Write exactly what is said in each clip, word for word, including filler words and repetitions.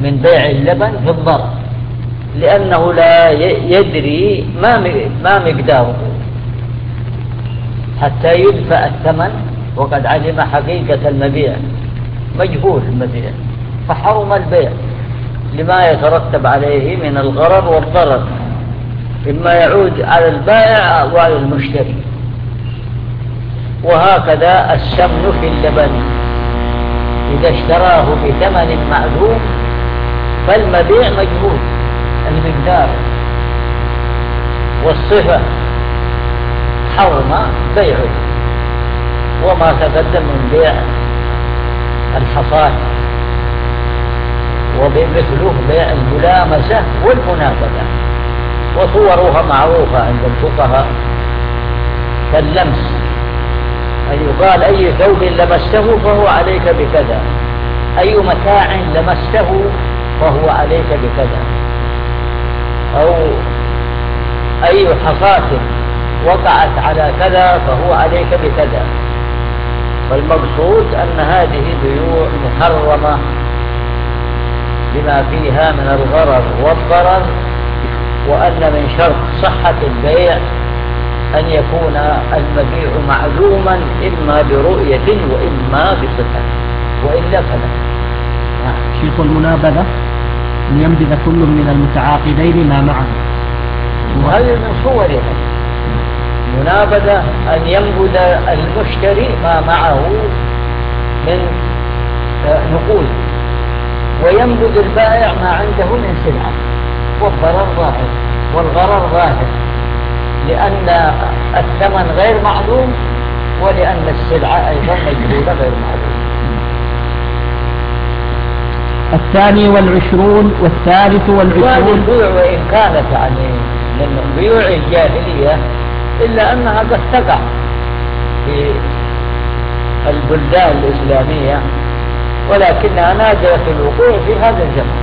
من بيع اللبن في الضرر، لأنه لا يدري ما ما مقداره حتى يدفع الثمن، وقد علم حقيقة المبيع، مجهول المبيع، فحرم البيع لما يترتب عليه من الغرر والضرر، إما يعود على البائع وعلى المشتري. وهكذا السمن في اللبن إذا اشتراه بثمن معلوم فالمبيع مجهول المقدار والصفة، حرم بيعه. وما تقدم من بيع الحصاد، وبمثله بيع الملامسة والمنابذة، وصورها معروفة عند الفقهاء كاللمس، أن يقال أي ثوب لمسته فهو عليك بكذا، أي متاع لمسته فهو عليك بكذا، أو أي حصاة وقعت على كذا فهو عليك بكذا. والمقصود أن هذه بيوع محرمة بما فيها من الغرر والضرر، وأن من شرط صحة البيع أن يكون المبيع معلوما إما برؤية وإما بصفة، وإلا فلا. شيخ المنابذة أن ينبذ كل من المتعاقدين ما معه، وهذه من صورها. منابذة أن ينبذ المشتري ما معه من نقود، وينبذ البائع ما عنده من سلعة، والضرر ظاهر والغرر ظاهر، لأن الثمن غير معلوم، ولأن السلعة أيضا مجهولة غير معلوم. الثاني والعشرون والثالث والعشرون. البيوع وإن كانت يعني من بيوع الجاهلية إلا أنها قد تقع في البلدان الإسلامية، ولكنها نادرة الوقوع في هذا الزمن.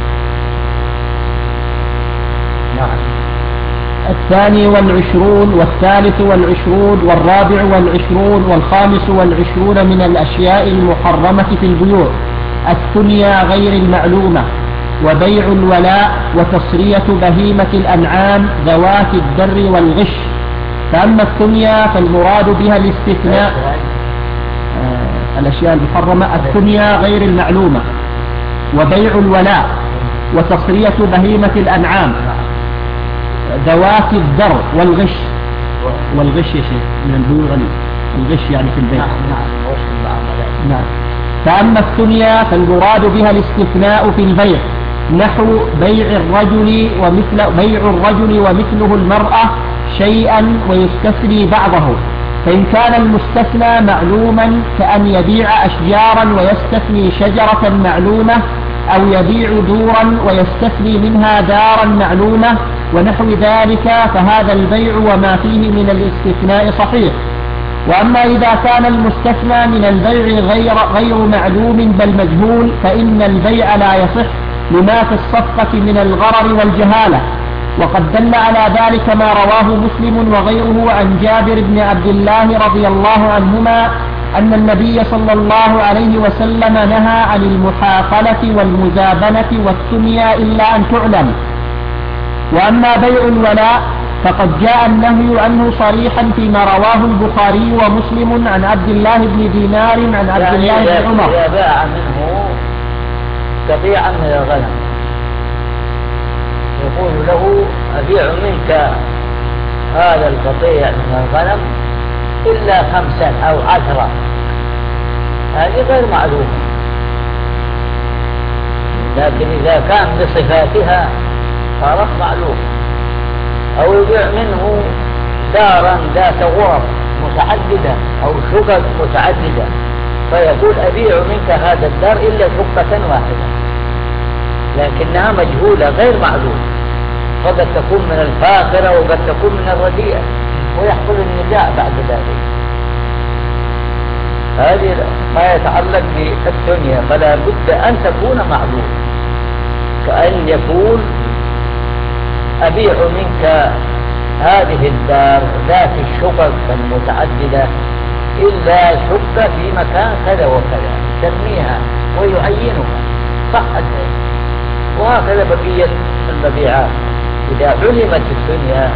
نعم. الثاني والعشرون والثالث والعشرون والرابع والعشرون والخامس والعشرون من الأشياء المحرمة في البيوع: الثنيا غير المعلومة، وبيع الولاء، وتصرية بهيمة الأنعام ذوات الدر والغش. فأما الثنيا فالمراد بها الاستثناء. آه الأشياء المحرمة: الثنيا غير المعلومة، وبيع الولاء، وتصرية بهيمة الأنعام ذوات الدر والغش. والغش يا شيخ من البيوع، الغش يعني في البيع. نعم. فأما الثنيا فالمراد بها الاستثناء في البيع، نحو بيع الرجل ومثل بيع الرجل ومثله المرأة شيئا ويستثني بعضه، فإن كان المستثنى معلوما كأن يبيع أشجارا ويستثني شجرة معلومة، أو يبيع دورا ويستثني منها دارا معلومة ونحو ذلك، فهذا البيع وما فيه من الاستثناء صحيح. وأما إذا كان المستثنى من البيع غير, غير معلوم بل مجهول، فإن البيع لا يصح لما في الصفقة من الغرر والجهالة. وقد دل على ذلك ما رواه مسلم وغيره عن جابر بن عبد الله رضي الله عنهما أن النبي صلى الله عليه وسلم نهى عن المحاقلة والمزابنة والثنيا إلا أن تعلم. وأما بيع الولاء فقد جاء النهي عنه صريحا فيما رواه البخاري ومسلم عن عبد الله بن دينار عن عبد يعني الله بن عمر. إذا باع منه قطيعا من الغنم يقول له: أبيع منك هذا القطيع من الغنم إلا خمسا أو عشرة، هذه غير معلومة. لكن إذا كان بصفاتها صارت معلومة. أو يبيع منه دارا ذات غرف متعددة أو شقق متعددة، فيقول: أبيع منك هذا الدار إلا شقة واحدة، لكنها مجهولة غير معلومة، فقد تكون من الفاخرة وقد تكون من الرديئة، ويحصل النزاع بعد ذلك. هذه ما يتعلق بالدنيا فلا بد أن تكون معلومة، كأن يقول: أبيع منك هذه الدار ذات الشقق المتعددة إلا شقة في مكان كذا وكذا، يسميها ويعينها، صح ذلك. وهكذا بقية المبيعات إذا علمت الدنيا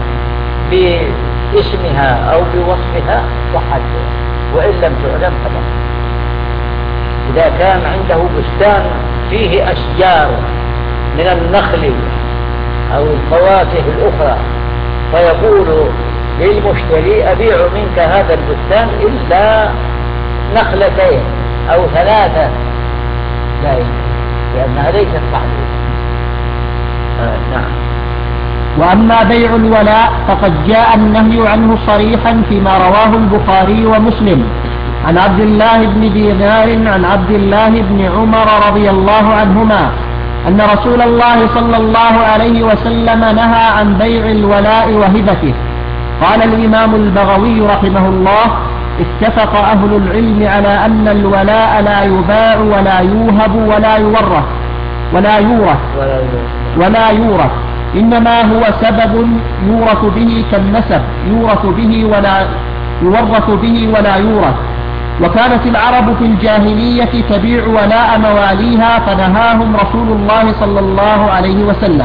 باسمها أو بوصفها صحت، وإن لم تعلم فلا. إذا كان عنده بستان فيه أشجار من النخل أو الفواكه الأخرى فيقول للمشتري أبيع منك هذا البستان إلا نخلتين أو ثلاثة، لا يمكن لأنها ليست معلومة. آه نعم. وأما بيع الولاء فقد جاء النهي عنه صريحا فيما رواه البخاري ومسلم عن عبد الله بن دينار عن عبد الله بن عمر رضي الله عنهما أن رسول الله صلى الله عليه وسلم نهى عن بيع الولاء وهبته. قال الإمام البغوي رحمه الله: اتفق أهل العلم على أن الولاء لا يباع ولا يوهب ولا يورث ولا يورث ولا يورث إنما هو سبب يورث به كالنسب، يورث به ولا يورث به ولا يورث. وكانت العرب في الجاهلية تبيع ولاء مواليها فنهاهم رسول الله صلى الله عليه وسلم.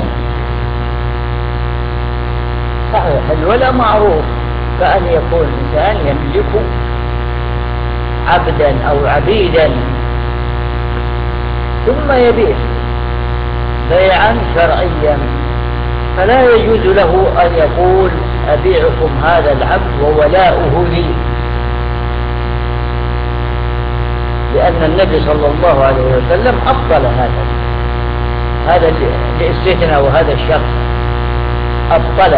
صحيح، الولاء معروف كأن يكون إنسان يملك عبدا أو عبيدا ثم يبيع بيعا شرعيا، فلا يجوز له أن يقول أبيعكم هذا العبد وولاؤه لي، لأن النبي صلى الله عليه وسلم أبطل هذا هذا الاستثناء، وهذا الشخص أبطله،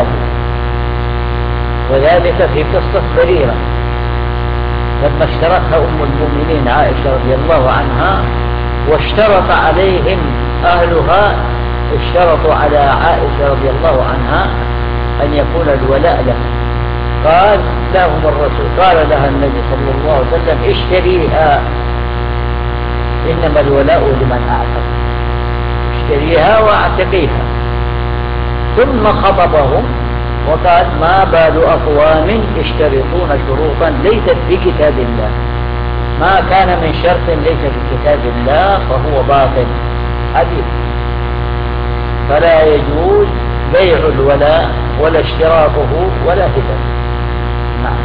وذلك في قصة بريرة لما اشترتها أم المؤمنين عائشة رضي الله عنها واشترط عليهم أهلها، اشترطوا على عائشة رضي الله عنها أن يكون الولاء لها. قال لهم الرسول، قال لها النبي صلى الله عليه وسلم: اشتريها، إنما الولاء لمن أعتق، اشتريها واعتقيها. ثم خطبهم وقال: ما بال أقوام يشترطون شروطا ليست في كتاب الله، ما كان من شرط ليس في كتاب الله فهو باطل حديث. فلا يجوز بيع الولاء ولا اشتراطه ولا هبه. نعم.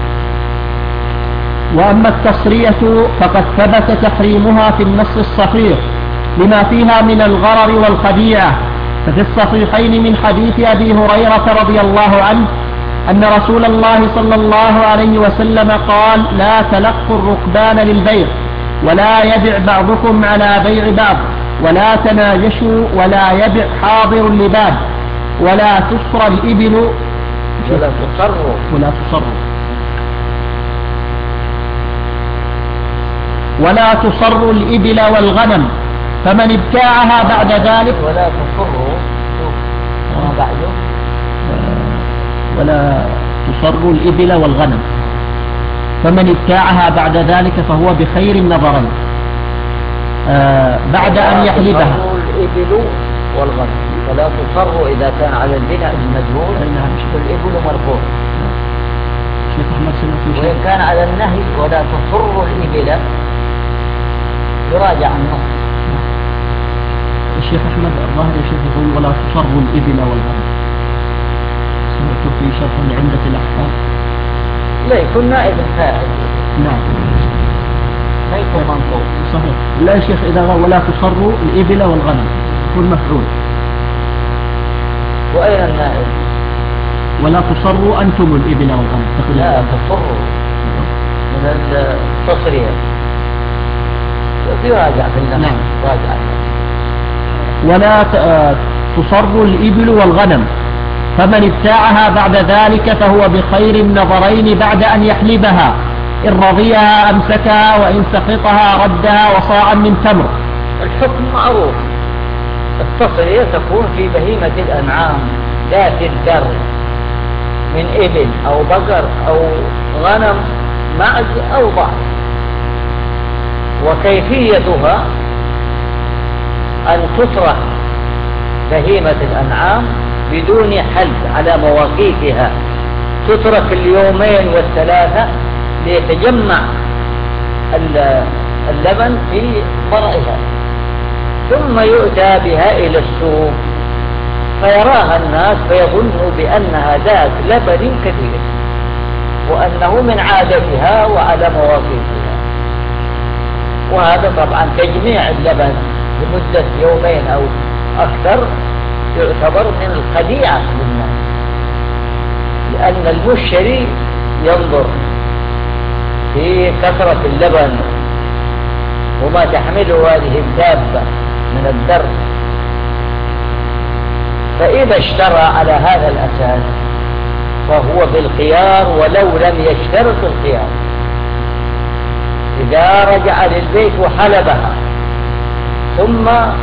وأما التصرية فقد ثبت تحريمها في النص الصحيح لما فيها من الغرر والخديعة، ففي الصحيحين من حديث أبي هريرة رضي الله عنه أن رسول الله صلى الله عليه وسلم قال: لا تلقوا الركبان للبيع، ولا يبع بعضكم على بيع بعض، ولا تناجشوا، ولا يبع حاضر لباد، ولا تصر الإبل ولا تصر ولا تصر ولا تصر الإبل والغنم، فمن ابتاعها بعد ذلك ولا تصر وما بعده ولا تصر الإبل والغنم، فمن ابتاعها بعد ذلك فهو بخير النظرين آه بعد أن يحلبها. الإبل والغنم ولا تصر إذا كان على البناء المجهول الإبل مرفوع، وإن كان على النهي ولا تصر الإبل يراجع النص. الشيخ أحمد الظاهر الشيخ يقول: ولا تصر الإبل والغنم. سمعت في شرح لعمدة الأحكام لا يكون نائب فاعل. نعم، ما يكون منصوب. صحيح. لا يا شيخ، إذا ولا تصر الإبل والغنم يكون مفعول. وأين النائب؟ ولا تصر أنتم الإبل والغنم. لا تصر من التصرية يراجع في النص. نعم. راجع. ولا تصر الإبل والغنم، فمن ابتاعها بعد ذلك فهو بخير النظرين بعد أن يحلبها، إن رضيها أمسكها، وإن سخطها ردها وصاعا من تمر. الحكم معروف، التصرية تكون في بهيمة الأنعام ذات الدر من إبل أو بقر أو غنم معز أو ضعف، وكيفيتها أن تطرح بهيمة الأنعام بدون حلب على مواقيتها، تترك اليومين والثلاثة ليتجمع اللبن في مرعها، ثم يؤتى بها إلى السوق فيراها الناس فيظنوا بأنها ذات لبن كثير وأنه من عادتها وعلى مواقفها. وهذا طبعا تجميع اللبن لمدة يومين أو أكثر يعتبر من الخديعة للناس، لأن المشتري ينظر في كثرة اللبن وما تحمله هذه الدابة من الدرس، فإذا اشترى على هذا الأساس فهو بالخيار ولو لم يشترط الخيار. إذا رجع للبيت وحلبها ثم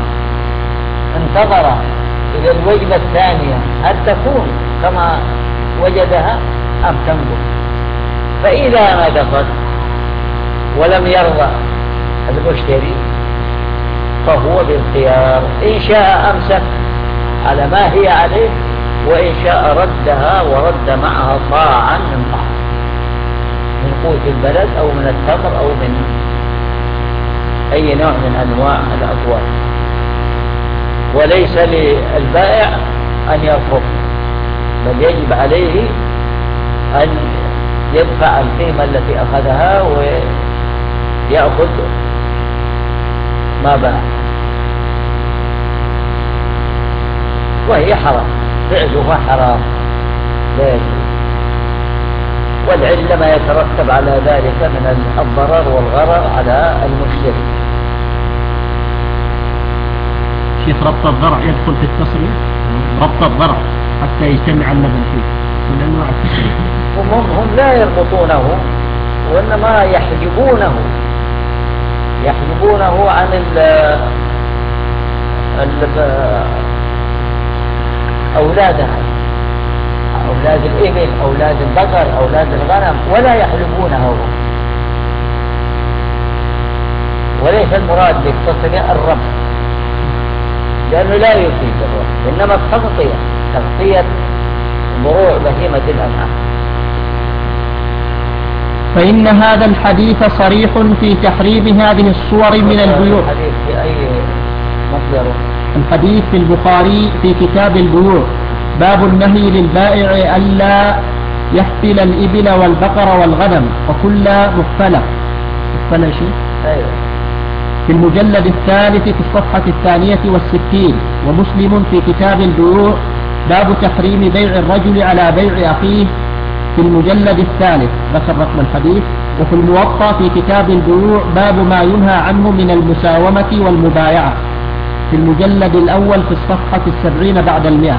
انتظر إلى الوجبة الثانية هل تكون كما وجدها أم تنقص، فإذا نقصت ولم يرضى المشتري فهو بالخيار، إن شاء أمسك على ما هي عليه وإن شاء ردها ورد معها طاعا من طعام من قوت البلد أو من التمر أو من أي نوع من أنواع الأطوال. وليس للبائع أن يرفض، بل يجب عليه أن يدفع القيمة التي أخذها ويأخذ ما باع، وهي حرام، فعلها حرام لا يجوز. والعلة ما يترتب على ذلك من الضرر والغرر على المشتري. شيخ ربط الضرع يدخل في التصريف؟ ربط الضرع حتى يجتمع اللبن فيه من أنواع التصريف. هم, هم لا يربطونه وإنما يحجبونه يحجبونه عن ال أولادها، أولاد الإبل، أولاد البقر، أولاد الغنم، ولا يحلبونه. وليس المراد بالتصرية الربط لأنه لا يفيد الربط، إنما التغطية، تغطية ضروع بهيمة الأنعام. فإن هذا الحديث صريح في تحريم هذه الصور من البيوع. الحديث في أي مصدر؟ الحديث في البخاري في كتاب البيوع، باب النهي للبائع ألا يحفل الإبل والبقر والغنم وكل مختلف. مختلف شيء؟ أيوة. في المجلد الثالث في الصفحة الثانية والستين. ومسلم في كتاب البيوع باب تحريم بيع الرجل على بيع أخيه في المجلد الثالث، ذكر رقم الحديث. وفي الموطأ في كتاب البيوع باب ما ينهى عنه من المساومة والمبايعة في المجلد الأول في الصفحة السبعين بعد المئة.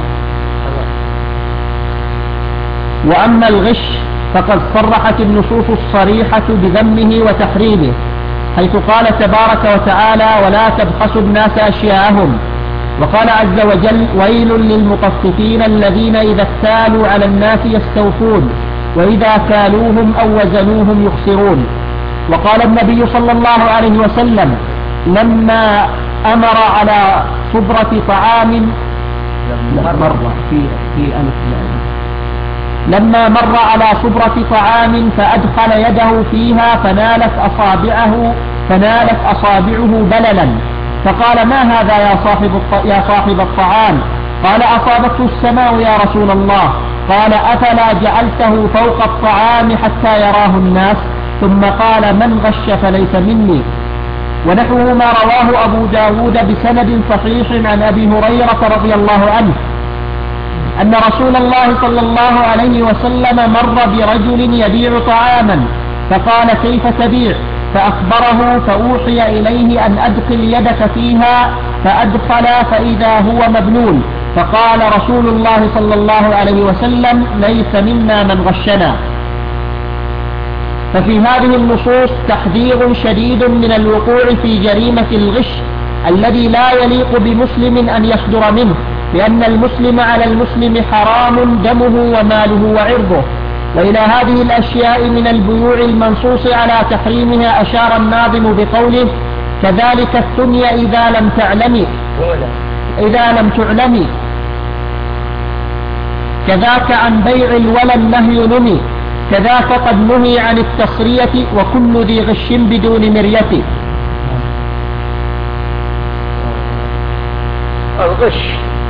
وأما الغش فقد صرحت النصوص الصريحة بذمه وتحريمه، حيث قال تبارك وتعالى ولا تبخسوا الناس أشياءهم، وقال عز وجل ويل للمطففين الذين إذا اكتالوا على الناس يستوفون وإذا كالوهم أو وزنوهم يخسرون. وقال النبي صلى الله عليه وسلم لما أمر على صبرة طعام مر في في ألف لما مر على صبرة طعام فأدخل يده فيها فنالت أصابعه فنالت أصابعه بللا، فقال ما هذا يا صاحب يا صاحب الطعام؟ قال أصابته السماء يا رسول الله. قال أفلا جعلته فوق الطعام حتى يراه الناس؟ ثم قال من غش فليس مني. ونحوه ما رواه أبو داود بسند صحيح عن أبي هريرة رضي الله عنه أن رسول الله صلى الله عليه وسلم مر برجل يبيع طعاما فقال كيف تبيع؟ فأخبره فأوحي إليه أن أدخل يدك فيها، فأدخل فإذا هو مبلول، فقال رسول الله صلى الله عليه وسلم ليس منا من غشنا. ففي هذه النصوص تحذير شديد من الوقوع في جريمة الغش الذي لا يليق بمسلم أن يصدر منه، لأن المسلم على المسلم حرام دمه وماله وعرضه. وإلى هذه الأشياء من البيوع المنصوص على تحريمها أشار الناظم بقوله كذلك الدنيا إذا لم تعلمي إذا لم تعلمي كذاك عن بيع الولى النهي نمي، كذاك قد نهي عن التصرية وكل ذي غش بدون مرية. الغش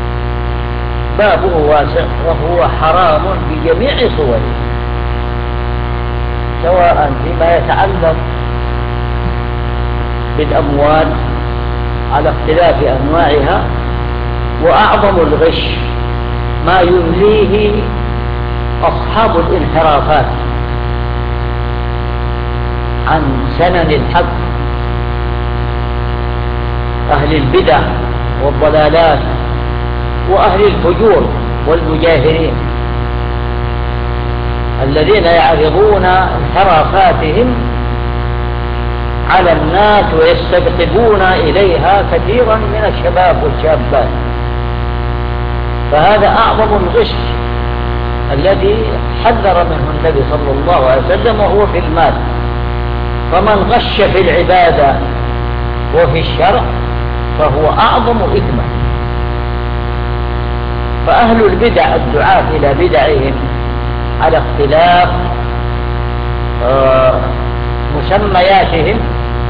بابه واسع وهو حرام بجميع صوره، سواء فيما يتعلق بالأموال على اختلاف أنواعها، وأعظم الغش ما يمليه أصحاب الانحرافات عن سنن الحق، أهل البدع والضلالات وأهل الفجور والمجاهرين الذين يعرضون انحرافاتهم على الناس ويستقطبون إليها كثيرا من الشباب والشابات. فهذا أعظم الغش الذي حذر منه النبي صلى الله عليه وسلم، وهو في المال. فمن غش في العبادة وفي الشرع فهو أعظم إثما. فأهل البدع الدعاة إلى بدعهم على اختلاف آه مسمياتهم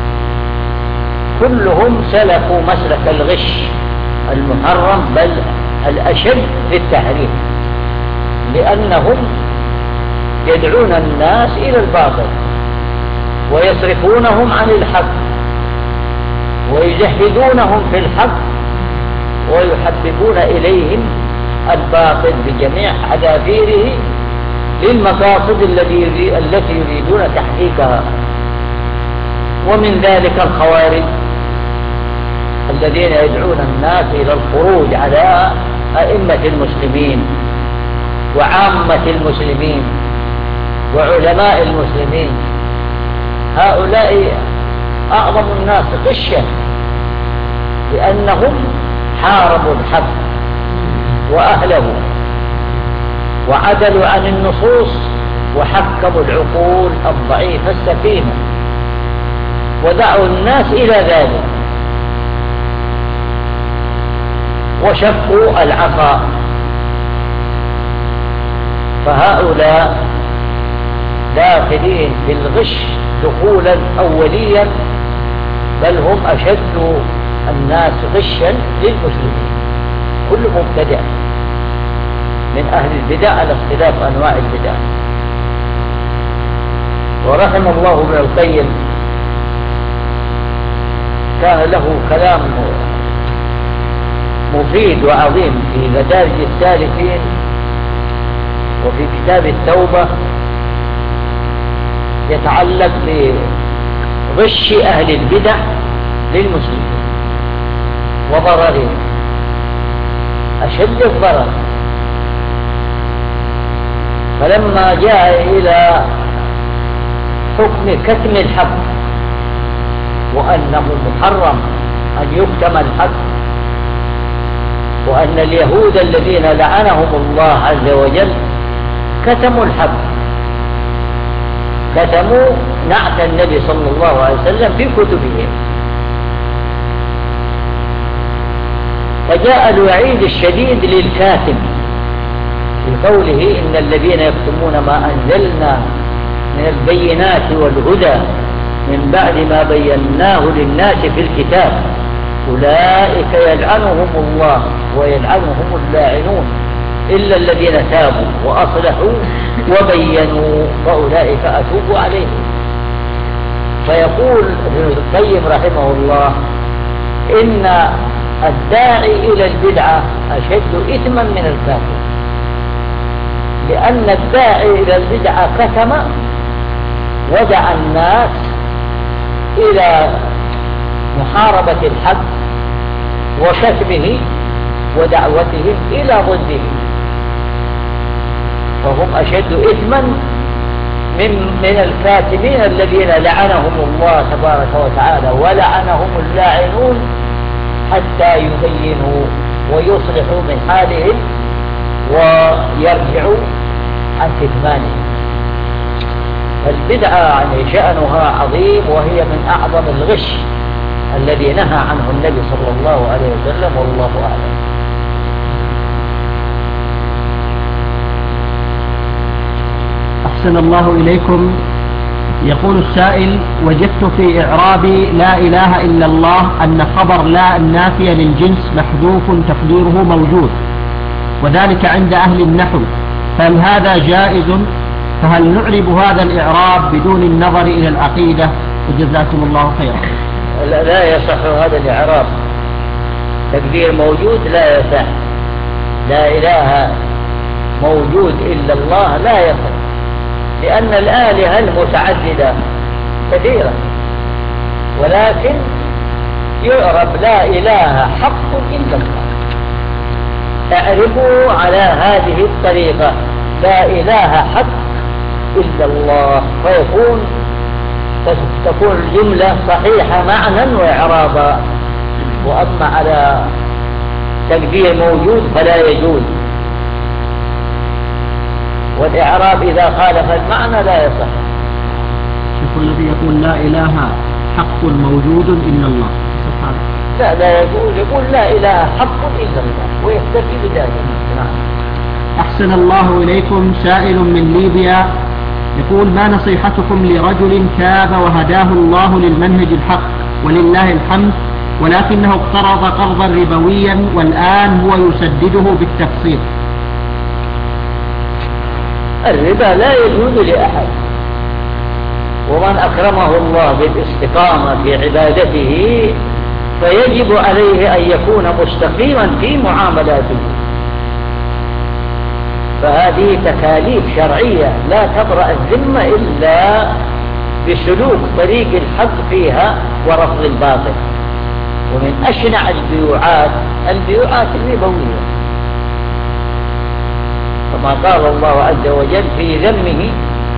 كلهم سلكوا مسلك الغش المحرم، بل الأشد في التحريم، لأنهم يدعون الناس إلى الباطل ويصرفونهم عن الحق ويجهدونهم في الحق ويحببون إليهم الباطل بجميع حذافيره للمقاصد التي يريدون تحقيقها. ومن ذلك الخوارج الذين يدعون الناس إلى الخروج على أئمة المسلمين وعامة المسلمين وعلماء المسلمين. هؤلاء أعظم الناس غشا، لأنهم حاربوا الحق وأهله وعدلوا عن النصوص وحكموا العقول الضعيفة السفينة ودعوا الناس إلى ذلك وشقوا العصا. فهؤلاء داخلين في الغش دخولا أوليا، بل هم أشد الناس غشا للمسلمين. كل مبتدع من أهل البدع على اختلاف أنواع البدع. ورحم الله ابن القيم، كان له كلام مفيد وعظيم في مدارج السالكين وفي كتاب التوبة يتعلق بغش أهل البدع للمسلمين وضررهم أشد الضرر. فلما جاء إلى حكم كتم الحق وأنه محرم أن يكتم الحق، وأن اليهود الذين لعنهم الله عز وجل كتموا الحق، كتموا نعت النبي صلى الله عليه وسلم في كتبهم، فجاء الوعيد الشديد للكاتم في قوله إن الذين يكتمون ما أنزلنا من البينات والهدى من بعد ما بيناه للناس في الكتاب أولئك يلعنهم الله ويلعنهم اللاعنون إلا الذين تابوا وأصلحوا وبينوا فأولئك أتوب عليهم. فيقول ابن القيم رحمه الله إن الداعي إلى البدعة أشد إثما من الكافر، لأن الداعي إلى البدعة كتم ودعا الناس إلى محاربة الحق وكتمه ودعوتهم إلى ضده، فهم أشد إثما من, من الكاتمين الذين لعنهم الله تبارك وتعالى ولعنهم اللاعنون حتى يبينوا ويصلحوا من حالهم ويرجعوا عن كتمانهم. فالبدعة يعني شأنها عظيم، وهي من أعظم الغش الذي نهى عنه النبي صلى الله عليه وسلم، والله أعلم. أحسن الله إليكم. يقول السائل: وجدت في إعراب لا إله إلا الله أن خبر لا النافية للجنس محذوف تقديره موجود، وذلك عند أهل النحو، فهل هذا جائز؟ فهل نعرب هذا الإعراب بدون النظر إلى العقيدة؟ وجزاكم الله خيرا. لا, لا يصح هذا الإعراب، تقدير موجود لا يصح. لا إله موجود إلا الله لا يصح، لأن الآلهة المتعددة كثيرة، ولكن يعرب لا إله حق إلا الله. اعرفوا على هذه الطريقة: لا إله حق إلا الله، فيكون تكون الجملة صحيحة معنى وإعرابا. وأما على تقدير موجود فلا يجوز، والإعراب إذا خالف المعنى لا يصح. شوفوا الذي يقول لا إله حق موجود إلا الله، لا لا يقول يقول لا إله حق إلا الله ويكتفي بذلك. نعم. أحسن الله إليكم. سائل من ليبيا يقول: ما نصيحتكم لرجل تاب وهداه الله للمنهج الحق ولله الحمد، ولكنه اقترض قرضا ربويا والآن هو يسدده بالتقسيط؟ الربا لا يجوز لأحد، ومن أكرمه الله بالاستقامة في عبادته فيجب عليه أن يكون مستقيما في معاملاته. فهذه تكاليف شرعية لا تبرأ الذمة إلا بسلوك طريق الحق فيها ورفض الباطل. ومن أشنع البيوعات البيوعات الربوية، كما قال الله عز وجل في ذمه: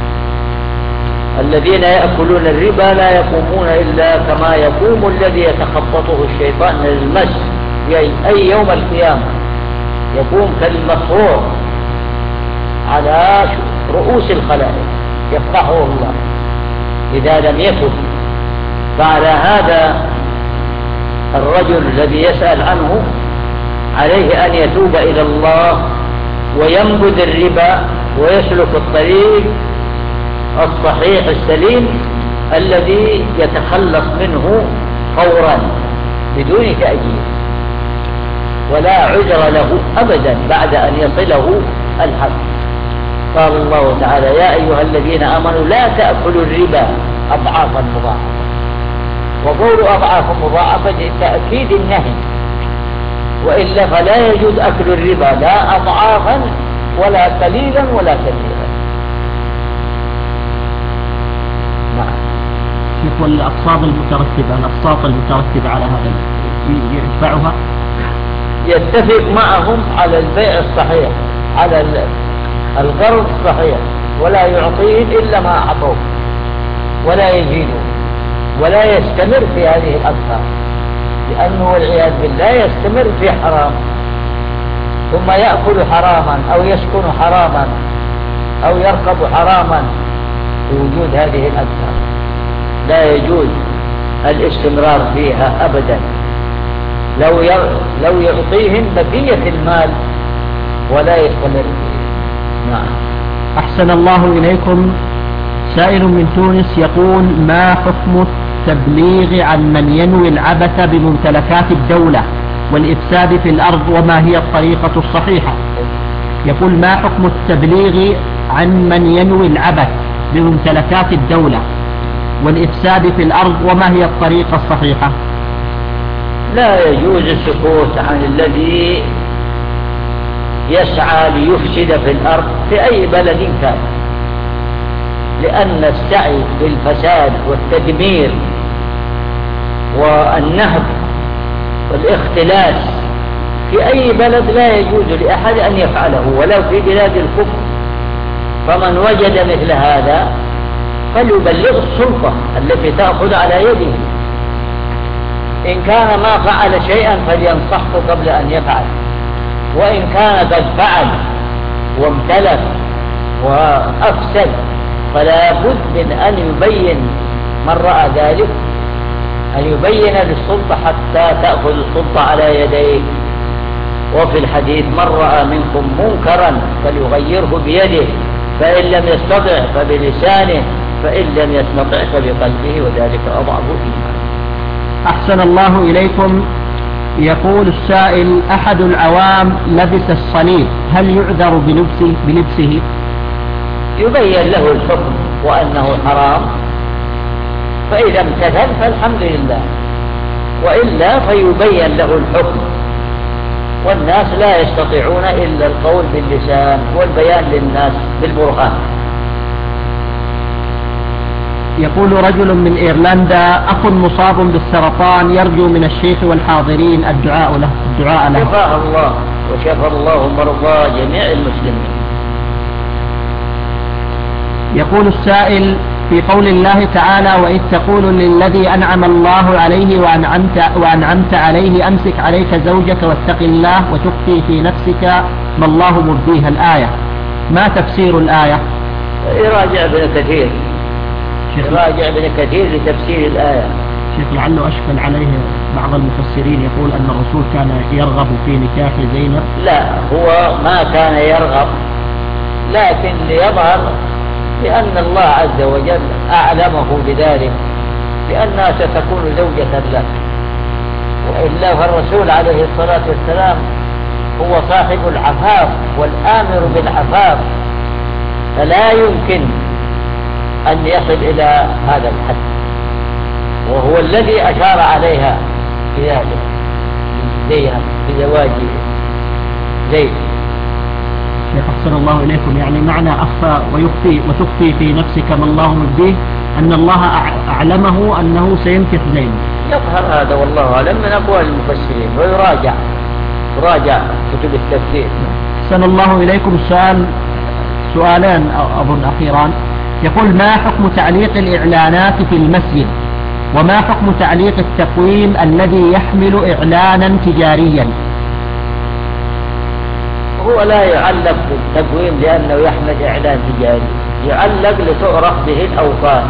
الذين يأكلون الربا لا يقومون إلا كما يقوم الذي يتخبطه الشيطان من المس، أي يوم القيامة يقوم كالمفروع على رؤوس الخلائق يفضحه الله إذا لم يتب. فعلى هذا الرجل الذي يسأل عنه عليه أن يتوب إلى الله وينبذ الربا ويسلك الطريق الصحيح السليم الذي يتخلص منه فورا بدون تأجيل، ولا عذر له أبدا بعد أن يصله الحق. قال الله تعالى: يا أيها الذين آمنوا لا تأكلوا الربا أضعافا مضاعفة. وقول أضعافا مضاعفة لتأكيد النهي، وإلا فلا يجوز أكل الربا لا أضعافا ولا قليلا ولا كثيرا. نعم. شوف الأقساط المترتبة الأقساط المترتبة على هذا يدفعها، يتفق معهم على البيع الصحيح، على القرض الصحيح، ولا يعطيه إلا ما أعطوه، ولا يزيده، ولا يستمر في هذه الأقساط، لأنه والعياذ بالله يستمر في حرام، ثم يأكل حراما أو يسكن حراما أو يركب حراما في وجود هذه الأقساط. لا يجوز الاستمرار فيها أبدا، لو لو يعطيهم بقية المال ولا يستمر فيه. نعم. أحسن الله إليكم. سائل من تونس يقول: ما حكم التبليغ عن من ينوي العبث بممتلكات الدولة والإفساد في الأرض، وما هي الطريقة الصحيحة؟ يقول: ما حكم التبليغ عن من ينوي العبث بممتلكات الدولة والإفساد في الأرض، وما هي الطريقة الصحيحة؟ لا يجوز السكوت عن الذي يسعى ليفسد في الأرض في أي بلد كان، لأن السعي بالفساد والتدمير والنهب والاختلاس في أي بلد لا يجوز لأحد أن يفعله ولو في بلاد الكفر. فمن وجد مثل هذا فليبلغ السلطة التي تأخذ على يده، إن كان ما فعل شيئا فلينصحه قبل أن يفعل، وإن كان قد فعل وامتلك وأفسد فلا بد من أن يبين من رأى ذلك، أن يبين للسلطة حتى تأخذ السلطة على يديه. وفي الحديث: من رأى منكم منكرا فليغيره بيده، فإن لم يستطع فبلسانه، فإن لم يستطع فبقلبه وذلك أضعف الإيمان. أحسن الله إليكم. يقول السائل: أحد العوام لبس الصليب، هل يعذر بلبسه, بلبسه؟ يبين له الحكم وأنه حرام، فإذا امتثل فالحمد لله، وإلا فيبين له الحكم. والناس لا يستطيعون إلا القول باللسان والبيان للناس بالبرهان. يقول رجل من إيرلندا: أخ مصاب بالسرطان يرجو من الشيخ والحاضرين الدعاء له الدعاء له شفاه الله وشفى الله مرضى جميع المسلمين. يقول السائل: في قول الله تعالى: وإذ تقول للذي أنعم الله عليه وأنعمت, وأنعمت عليه أمسك عليك زوجك واتق الله وتخفي في نفسك ما الله مبديها، الآية، ما تفسير الآية؟ يراجع ابن كثير يراجع ابن كثير لتفسير الآية. شيخ، لعله أشكل عليه بعض المفسرين يقول أن الرسول كان يرغب في نكاح زينب. لا، هو ما كان يرغب، لكن ليظهر لأن الله عز وجل أعلمه بذلك، بأنها ستكون زوجة له، وإلا فالرسول عليه الصلاة والسلام هو صاحب العفاف والآمر بالعفاف، فلا يمكن أن يصل إلى هذا الحد، وهو الذي أشار عليها في ذلك زيها بزواج زيد. أحسن الله إليكم. يعني معنى أخفى ويخفي وتخفي في نفسك ما الله مبديه أن الله أعلمه أنه سينكح زيد. يظهر هذا والله أعلم من أقوال المفسرين، ويراجع يراجع كتب التفسير. أحسن الله إليكم. السؤال سؤالان أظن أخيران. يقول: ما حكم تعليق الإعلانات في المسجد؟ وما حكم تعليق التقويم الذي يحمل إعلانا تجاريا؟ هو لا يعلق بالتقويم لأنه يحمل إعلان تجاري، يعلق لتعرف به الأوقات،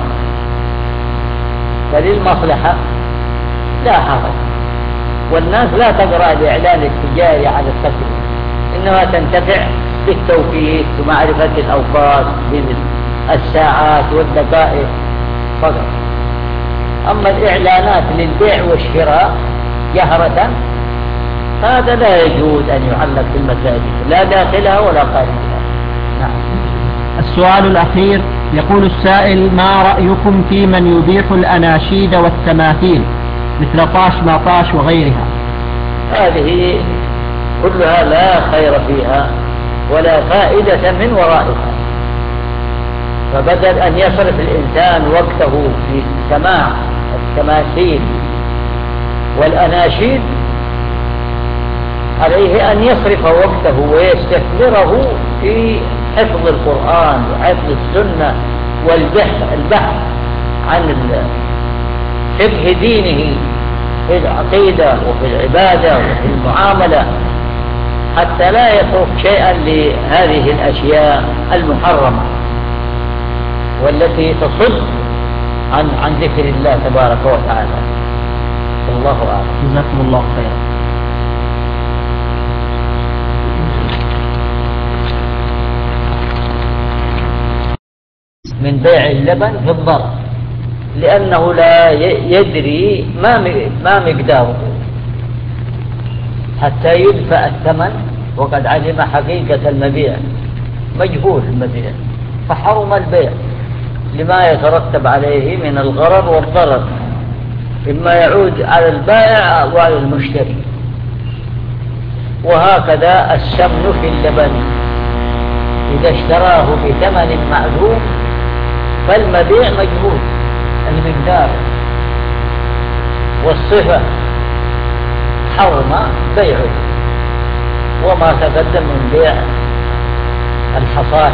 فللمصلحة لا حرج، والناس لا تقرأ الإعلان التجاري على التقويم، إنما تنتفع بالتوقيت ومعرفة الأوقات بالساعات والدقائق فقط. أما الإعلانات للبيع والشراء جهرة هذا لا يجوز أن يعلق في المساجد، لا داخلها ولا خارجها. نعم. السؤال الأخير. يقول السائل: ما رأيكم في من يبيح الأناشيد والتماثيل مثل طاش ما طاش وغيرها؟ هذه كلها لا خير فيها ولا فائدة من ورائها، فبدل أن يصرف الإنسان وقته في سماع التماثيل والأناشيد عليه أن يصرف وقته ويستثمره في حفظ القرآن وحفظ السنة والبحث البحث عن فقه دينه في العقيدة وفي العبادة وفي المعاملة، حتى لا يترك شيئا لهذه الأشياء المحرمة والتي تصد عن عن ذكر الله تبارك وتعالى. الله أعلم. جزاكم الله خيرا. من بيع اللبن في الضرر، لأنه لا يدري ما ما مقداره حتى يدفع الثمن، وقد علم حقيقة المبيع، مجهول المبيع، فحرم البيع لما يترتب عليه من الغرر والضرر، إما يعود على البائع وعلى المشتري. وهكذا السمن في اللبن، إذا اشتراه بثمن معلوم فالمبيع مجهول المقدار والصفة، حرم بيعه. وما تقدم من بيع الحصاد،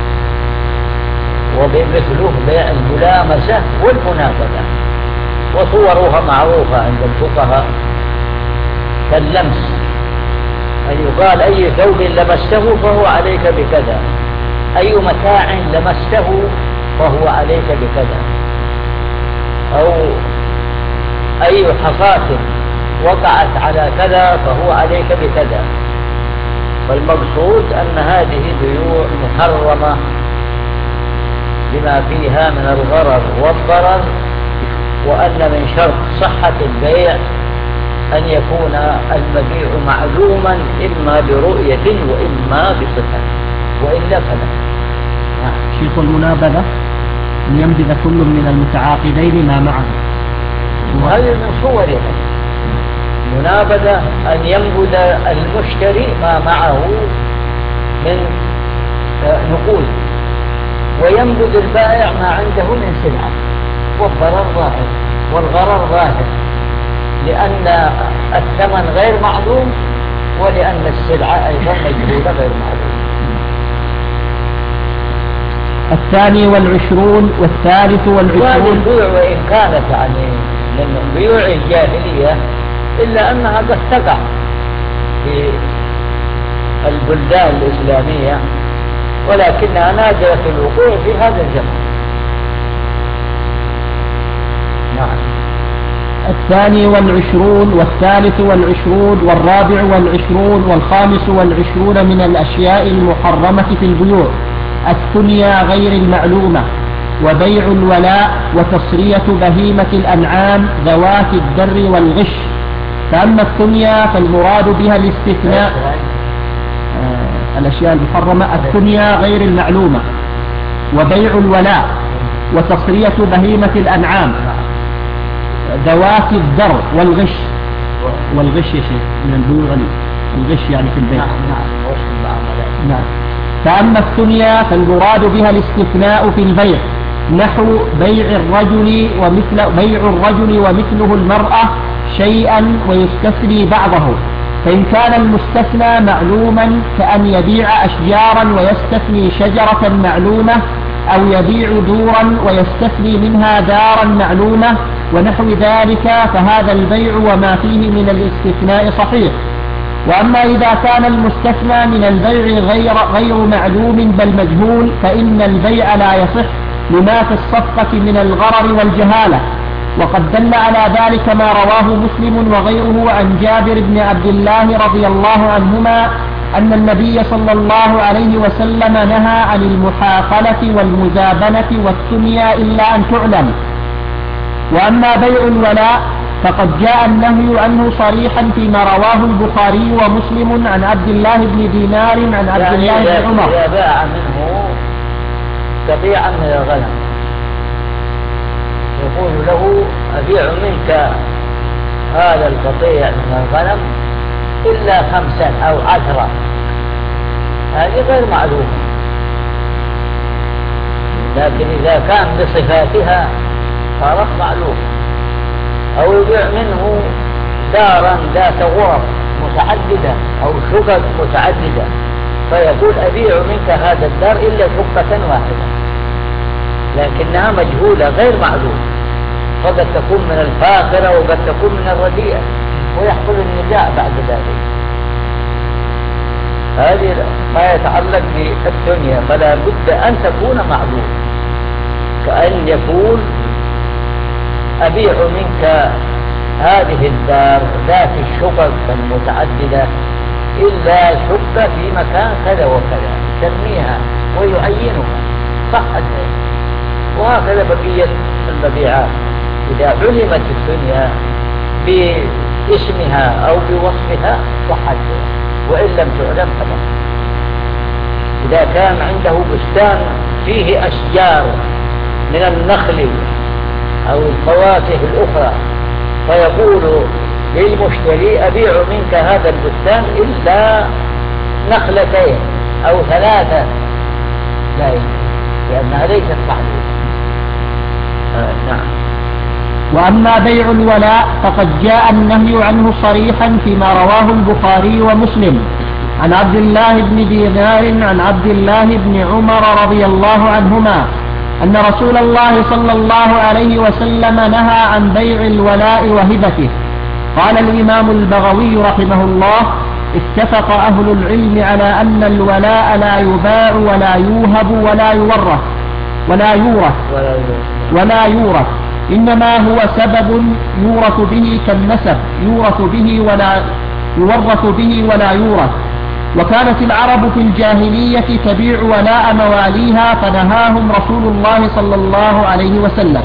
وبمثله بيع الملامسة والمنافسة، وصورها معروفة عند الفقهاء كاللمس، أن يقال: أي ثوب لمسته فهو عليك بكذا، أي متاع لمسته فهو عليك بكذا، أو أي حصاة وقعت على كذا فهو عليك بكذا. فالمقصود أن هذه بيوع محرمة لما فيها من الغرر والضرر، وأن من شرط صحة البيع أن يكون المبيع معلوما إما برؤية وإما بصفة، وإلا فلا. شيخ المنابذة أن ينبذ كل من المتعاقدين ما معه، وهذه من صورها. منابذة أن ينبذ المشتري ما معه من نقود، وينبذ البائع ما عنده من سلعة، والضرر ظاهر والغرر ظاهر، لأن الثمن غير معلوم، ولأن السلعة أيضا مجهولة غير معلومة. الثاني والعشرون والثالث والعشرون. البيوع وإن كانت يعني من بيوع الجاهلية إلا أنها قد تقع في البلدان الإسلامية، ولكنها نادرة الوقوع في هذا الزمن. نعم. الثاني والعشرون والثالث والعشرون والرابع والعشرون والخامس والعشرون من الأشياء المحرمة في البيوع الثنيا غير المعلومة، وبيع الولاء، وتصرية بهيمة الأنعام ذوات الدر والغش. فأما الثنيا فالمراد بها الاستثناء، آه الأشياء المحرمة الثنيا غير المعلومة، وبيع الولاء، وتصرية بهيمة الأنعام ذوات الدر والغش. والغش يا شيخ من البيوع، الغش يعني في البيع. نعم. نعم. فأما الثنيا فالمراد بها الاستثناء في البيع، نحو بيع الرجل ومثل بيع الرجل ومثله المرأة شيئا ويستثني بعضه، فإن كان المستثنى معلوما كأن يبيع أشجارا ويستثني شجرة معلومة، أو يبيع دورا ويستثني منها دارا معلومة ونحو ذلك، فهذا البيع وما فيه من الاستثناء صحيح. وأما إذا كان المستثنى من البيع غير, غير معلوم بل مجهول، فإن البيع لا يصح لما في الصفقة من الغرر والجهالة. وقد دل على ذلك ما رواه مسلم وغيره عن جابر بن عبد الله رضي الله عنهما أن النبي صلى الله عليه وسلم نهى عن المحاقلة والمزابنة والثنيا إلا أن تعلم. وأما بيع الولاء فقد جاء النهي عنه صريحا فيما رواه البخاري ومسلم عن عبد الله بن دينار عن عبد الله بن عمر. يعني إذا باع منه قطيعا من الغنم يقول له أبيع منك هذا القطيع من الغنم إلا خمسا أو عشرة، هذه غير معلومة. لكن إذا كان بصفاتها صارت معلومة. أو يبيع منه دارا ذات غرف متعددة أو شقق متعددة، فيقول أبيع منك هذا الدار إلا شقة واحدة، لكنها مجهولة غير معلومة، فقد تكون من الفاخرة وقد تكون من الرديئة، ويحصل النزاع بعد ذلك. هذه ما يتعلق بالدنيا فلا بد أن تكون معلومة، كأن يقول أبيع منك هذه الدار ذات الشقق المتعددة إلا شقة في مكان كذا وكذا، يسميها ويعينها، صح الدين. وهكذا بقية المبيعات إذا علمت الدنيا باسمها أو بوصفها صح الدين، وإن لم تعلم فلا. إذا كان عنده بستان فيه أشجار من النخل أو الفواكه الأخرى، فيقول للمشتري أبيع منك هذا البستان إلا نخلتين أو ثلاثة، لا يمكن، لأنها ليست معلومة. آه نعم. وأما بيع الولاء فقد جاء النهي عنه صريحا فيما رواه البخاري ومسلم عن عبد الله بن دينار عن عبد الله بن عمر رضي الله عنهما أن رسول الله صلى الله عليه وسلم نهى عن بيع الولاء وهبته. قال الإمام البغوي رحمه الله: اتفق أهل العلم على أن الولاء لا يباع ولا يوهب ولا يورث ولا يورث ولا يورث إنما هو سبب يورث به كالنسب، يورث به ولا يورث به ولا يورث. وكانت العرب في الجاهلية تبيع ولاء مواليها فنهاهم رسول الله صلى الله عليه وسلم.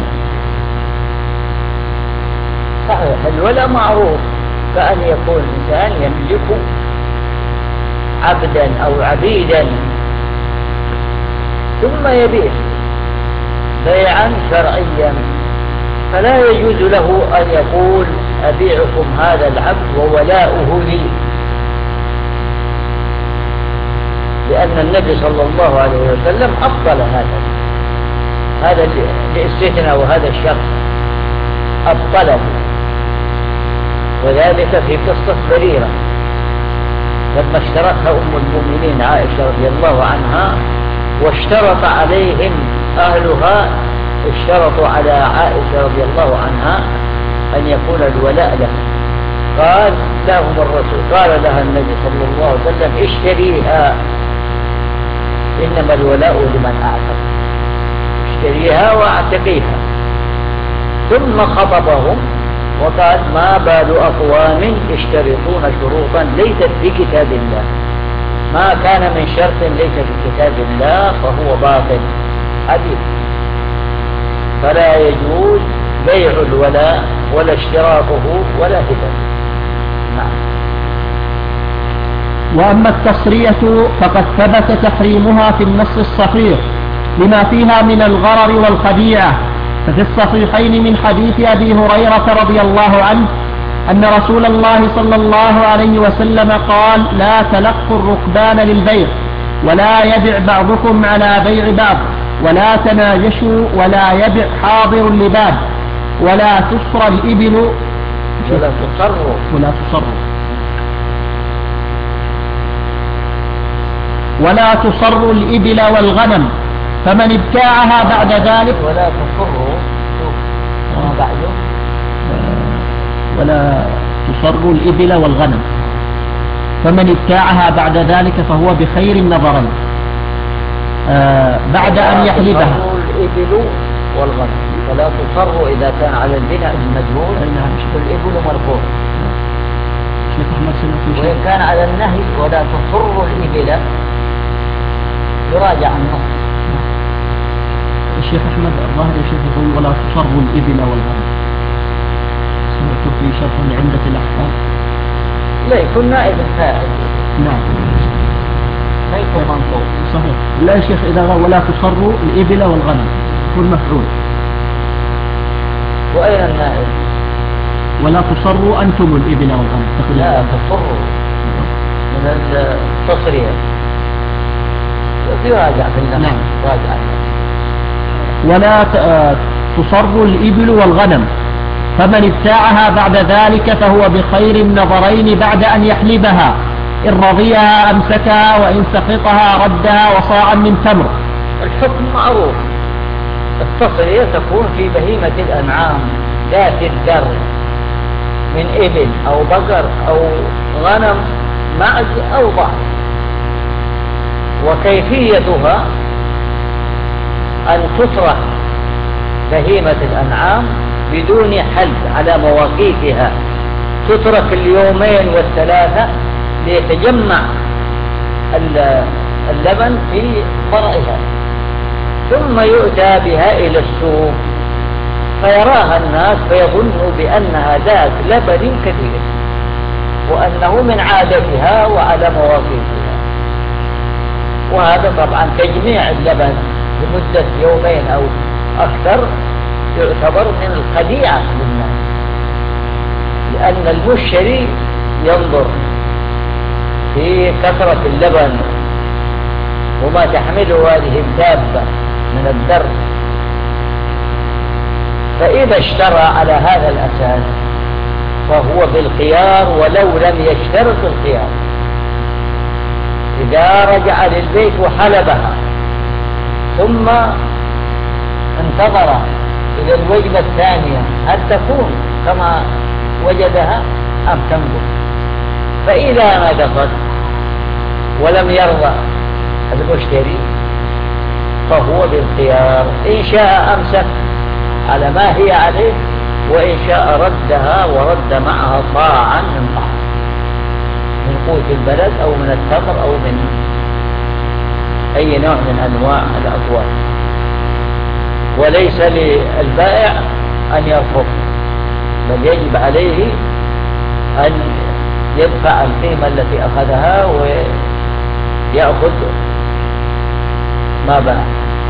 صحيح، الولاء معروف كأن يكون إنسان يملك عبدا أو عبيدا ثم يبيع بيعا شرعيا، فلا يجوز له أن يقول أبيعكم هذا العبد وولاؤه لي، لأن النبي صلى الله عليه وسلم أبطل هذا هذا الاستثناء، وهذا الشخص أبطله، وذلك في قصة بريرة لما اشترتها أم المؤمنين عائشة رضي الله عنها واشترط عليهم أهلها، اشترطوا على عائشة رضي الله عنها أن يكون الولاء له، قال لهم الرسول قال لها النبي صلى الله عليه وسلم اشتريها، إنما الولاء لمن أعتق، اشتريها واعتقيها. ثم خطبهم وقال ما بال أقوام يشترطون شروطا ليست في كتاب الله، ما كان من شرط ليس في كتاب الله فهو باطل حديث، فلا يجوز بيع الولاء ولا اشتراطه ولا هبه. نعم. وأما التصرية فقد ثبت تحريمها في النص الصحيح لما فيها من الغرر والخديعة، ففي الصحيحين من حديث أبي هريرة رضي الله عنه أن رسول الله صلى الله عليه وسلم قال لا تلقوا الركبان للبيع ولا يبع بعضكم على بيع بعض ولا تناجشوا ولا يبع حاضر لباد ولا تصر الإبل ولا تصر ولا تصر ولا تصر الإبل والغنم، فمن ابتاعها بعد ذلك ولا تصر بعده ولا تصر الإبل والغنم، فمن ابتاعها بعد ذلك فهو بخير النظرين آه بعد أن يحلبها. الإبل والغنم ولا تصر إذا كان على البناء المجهول والإبل مرفوع، وإن كان على النهي ولا تصر الإبل يراجع النص. الشيخ أحمد الظاهر الشيخ يقول ولا تصر الإبل والغنم، سمعت في شرح لعمدة الأحكام. لا يكون نائب فاعل. نعم. ما يكون منصوب. صحيح. لا يا شيخ إذا ولا تصر الإبل والغنم يكون مفعول. وأين النائب؟ ولا تصروا أنتم الإبل والغنم. لا تصروا من التصرية. يراجع في النص. نعم. راجع. ولا تصر الإبل والغنم، فمن ابتاعها بعد ذلك فهو بخير النظرين بعد أن يحلبها، إن رضيها أمسكها وإن سقطها ردها وصاعا من تمر. الحكم معروف، التصرية تكون في بهيمة الأنعام ذات الدر من إبل أو بقر أو غنم معز أو ضعف، وكيفيتها أن تطرح بهيمة الأنعام بدون حلب على مواقيتها، تترك اليومين والثلاثة ليتجمع اللبن في مرعها، ثم يؤتى بها إلى السوق فيراها الناس فيظنوا بأنها ذات لبن كثير وأنه من عادتها وعلى مواقيتها، وهذا طبعا تجميع اللبن لمدة يومين أو أكثر يعتبر من الخديعة للناس، لأن المشتري ينظر في كثرة اللبن وما تحمله هذه الدابة من الدر، فإذا اشترى على هذا الأساس فهو بالخيار ولو لم يشترط الخيار. إذا رجع للبيت وحلبها ثم انتظر إلى الوجبة الثانية هل تكون كما وجدها أم تنقص، فإذا نقصت ولم يرضى المشتري فهو بالخيار، إن شاء أمسك على ما هي عليه وإن شاء ردها ورد معها صاعا من طعام. من قوت البلد أو من التمر أو من أي نوع من أنواع الأقوات، وليس للبائع أن يرفض، بل يجب عليه أن يدفع القيمة التي أخذها ويأخذ ما باع،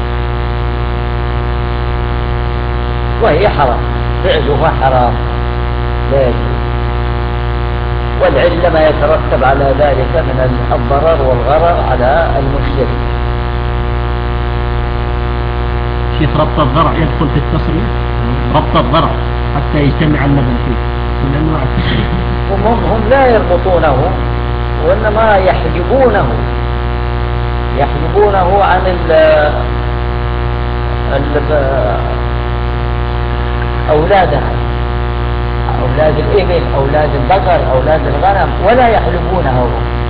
وهي حرام، فعلها حرام لا يجوز. والعلة ما يترتب على ذلك من الضرر والغرر على المشتري. شيخ ربط الضرع يدخل في التصريح، ربط الضرع حتى يجتمع اللبن فيه من أنواع التصريح. هم, هم لا يربطونه وإنما يحجبونه يحجبونه عن ال أولادها، أولاد الإبل، أولاد البقر، أولاد الغنم، ولا يحلبونه،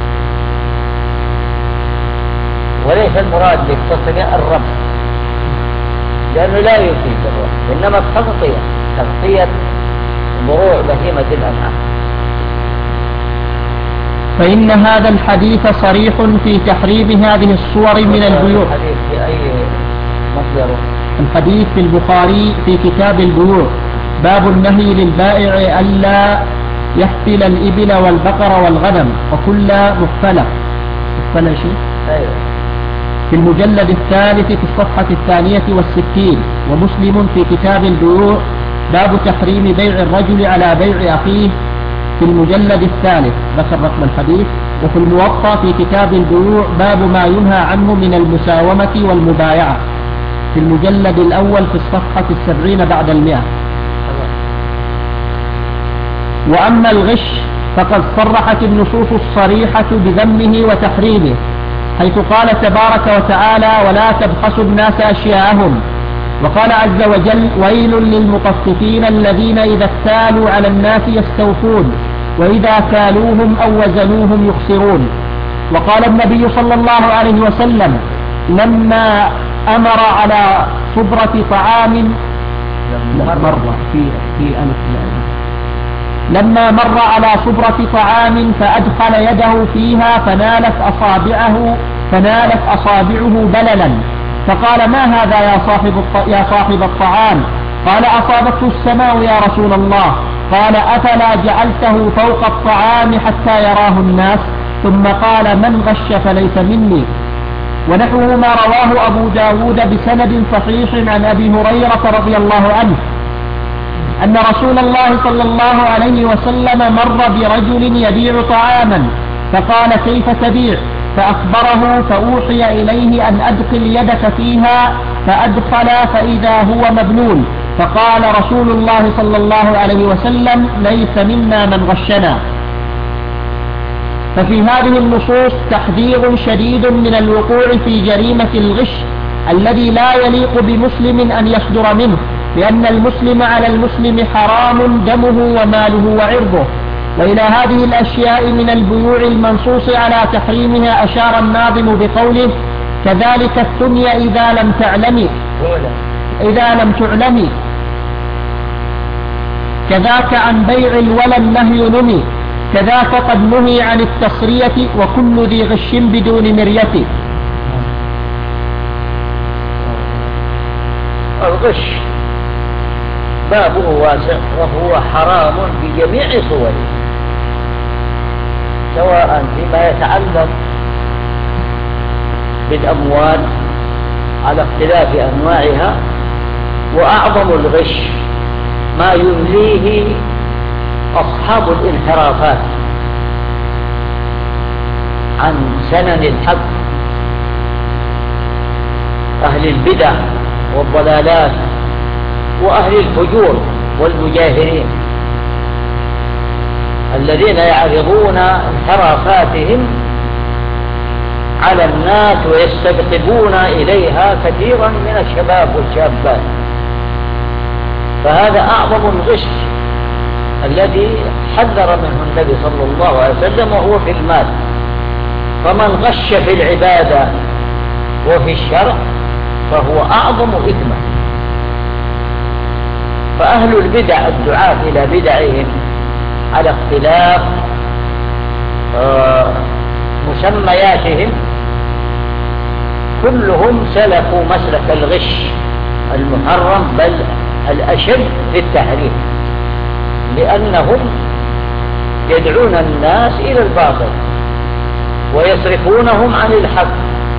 وليس المراد بالتصريح الربط، لأنه لا يفيد الربط، إنما التغطية، تغطية ضروع بهيمة الأنعام. فإن هذا الحديث صريح في تحريم هذه الصور من البيوع. الحديث في أي مصدر؟ الحديث في البخاري في كتاب البيوع، باب النهي للبائع ألا يحفل الإبل والبقر والغنم وكل مختلف. مختلف شيء؟ أيوه. في المجلد الثالث في الصفحة الثانية والستين. ومسلم في كتاب البيوع باب تحريم بيع الرجل على بيع أخيه في المجلد الثالث، ذكر رقم الحديث. وفي الموطأ في كتاب البيوع باب ما ينهى عنه من المساومة والمبايعة في المجلد الأول في الصفحة السبعين بعد المئة. وأما الغش فقد صرحت النصوص الصريحة بذمه وتحريمه، حيث قال تبارك وتعالى: ولا تبخسوا الناس أشياءهم. وقال عز وجل: ويل للمطففين الذين إذا اكتالوا على الناس يستوفون وإذا كالوهم أو وزنوهم يخسرون. وقال النبي صلى الله عليه وسلم لما أمر على صبرة طعام مر في في لما مر على صبرة طعام فأدخل يده فيها فنالت أصابعه فنالت أصابعه بللا، فقال: ما هذا يا صاحب يا صاحب الطعام؟ قال: أصابته السماء يا رسول الله. قال: أفلا جعلته فوق الطعام حتى يراه الناس؟ ثم قال: من غش فليس مني. ونحوه ما رواه أبو داود بسند صحيح عن أبي هريرة رضي الله عنه أن رسول الله صلى الله عليه وسلم مر برجل يبيع طعاما فقال: كيف تبيع؟ فأخبره، فأوحي إليه أن أدخل يدك فيها، فأدخل فإذا هو مبلول، فقال رسول الله صلى الله عليه وسلم: ليس منا من غشنا. ففي هذه النصوص تحذير شديد من الوقوع في جريمة الغش الذي لا يليق بمسلم أن يصدر منه، لأن المسلم على المسلم حرام دمه وماله وعرضه. وإلى هذه الأشياء من البيوع المنصوص على تحريمها أشار الناظم بقوله: كذلك الثنيا إذا لم تعلمي إذا لم تعلمي كذاك عن بيع الولى النهي نمي، كذاك قد نهي عن التصرية وكل ذي غش بدون مرية. الغش بابه واسع وهو حرام بجميع صوره، سواء فيما يتعلق بالأموال على اختلاف أنواعها، وأعظم الغش ما يمليه أصحاب الانحرافات عن سنن الحق، أهل البدع والضلالات وأهل الفجور والمجاهرين الذين يعرضون انحرافاتهم على الناس ويستقطبون إليها كثيرا من الشباب والشابات. فهذا أعظم الغش الذي حذر منه النبي صلى الله عليه وسلم، وهو في المال. فمن غش في العبادة وفي الشرع فهو أعظم إثما. فأهل البدع الدعاة إلى بدعهم على اختلاف مسمياتهم كلهم سلكوا مسلك الغش المحرم، بل الأشد في التحريم، لأنهم يدعون الناس إلى الباطل ويصرفونهم عن الحق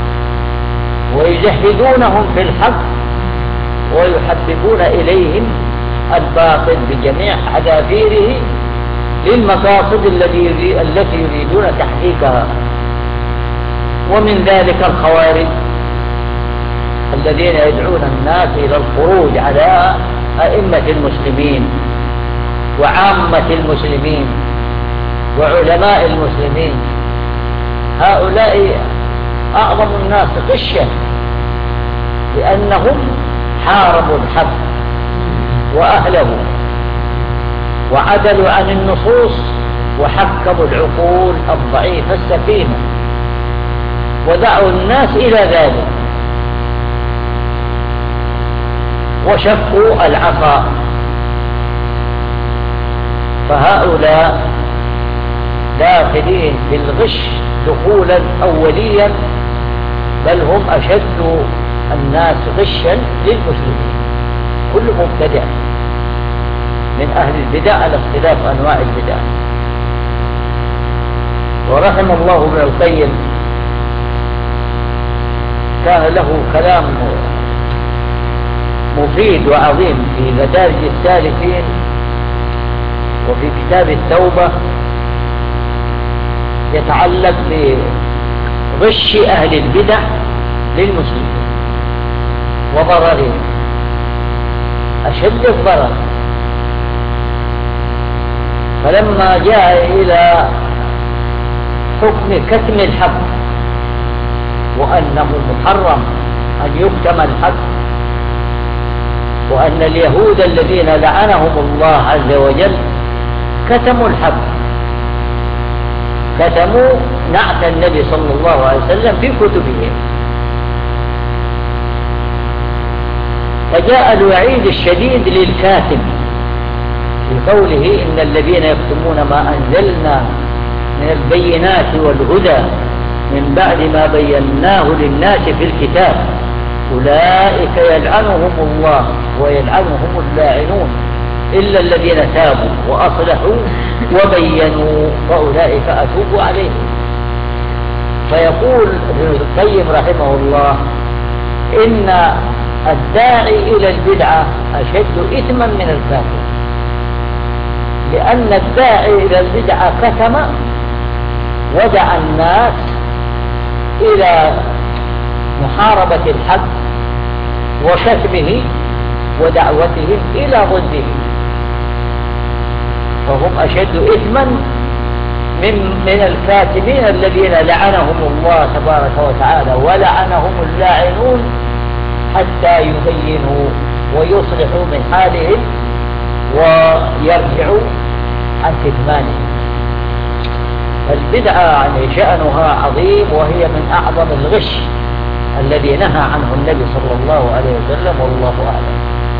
ويجهدونهم في الحق ويحببون إليهم الباطل بجميع حذافيره للمقاصد التي يريدون تحقيقها. ومن ذلك الخوارج الذين يدعون الناس إلى الخروج على أئمة المسلمين وعامة المسلمين وعلماء المسلمين. هؤلاء أعظم الناس غشا، لأنهم حاربوا الحق وأهله وعدلوا عن النصوص وحكموا العقول الضعيفة السفينة ودعوا الناس إلى ذلك وشقوا العصا. فهؤلاء داخلين في الغش دخولا أوليا، بل هم أشد الناس غشا للمسلمين. كل مبتدع من أهل البدع على اختلاف أنواع البدع. ورحم الله ابن القيم، كان له كلام مفيد وعظيم في مدارج السالكين وفي كتاب التوبة يتعلق بغش أهل البدع للمسلمين وضررهم أشد الضرر. فلما جاء إلى حكم كتم الحق وأنه محرم أن يكتم الحق، وأن اليهود الذين لعنهم الله عز وجل كتموا الحق، كتموا نعت النبي صلى الله عليه وسلم في كتبهم، فجاء الوعيد الشديد للكاتم في قوله إن الذين يكتمون ما أنزلنا من البينات والهدى من بعد ما بيناه للناس في الكتاب أولئك يلعنهم الله ويلعنهم اللاعنون إلا الذين تابوا وأصلحوا وبينوا فأولئك أتوب عليهم. فيقول ابن القيم رحمه الله إن الداعي إلى البدعة أشد إثما من الكافر، لأن الداعي إلى البدعة كتم ودعا الناس إلى محاربة الحق وكتمه ودعوتهم إلى ضده، فهم أشد إثما من, من الكاتمين الذين لعنهم الله تبارك وتعالى ولعنهم اللاعنون حتى يبينوا ويصلحوا من حالهم ويرجعوا عن كتمانهم. فالبدعة يعني شأنها عظيم، وهي من أعظم الغش الذي نهى عنه النبي صلى الله عليه وسلم، والله أعلم.